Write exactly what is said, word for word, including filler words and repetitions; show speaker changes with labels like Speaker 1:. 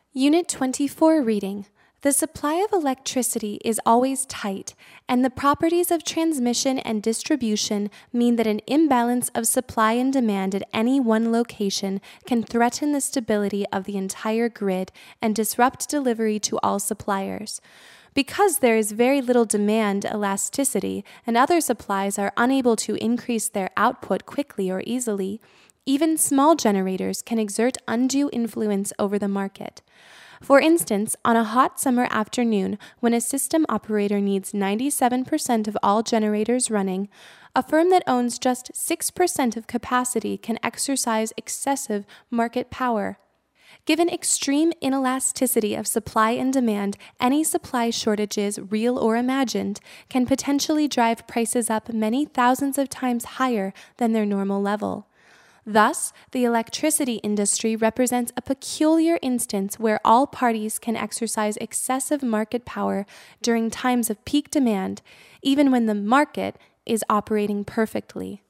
Speaker 1: Unit twenty-four reading. The supply of electricity is always tight, and the properties of transmission and distribution mean that an imbalance of supply and demand at any one location can threaten the stability of the entire grid and disrupt delivery to all suppliers. Because there is very little demand elasticity and other supplies are unable to increase their output quickly or easily, even small generators can exert undue influence over the market. For instance, on a hot summer afternoon, when a system operator needs ninety-seven percent of all generators running, a firm that owns just six percent of capacity can exercise excessive market power. Given extreme inelasticity of supply and demand, any supply shortages, real or imagined, can potentially drive prices up many thousands of times higher than their normal level. Thus, the electricity industry represents a peculiar instance where all parties can exercise excessive market power during times of peak demand, even when the market is operating perfectly.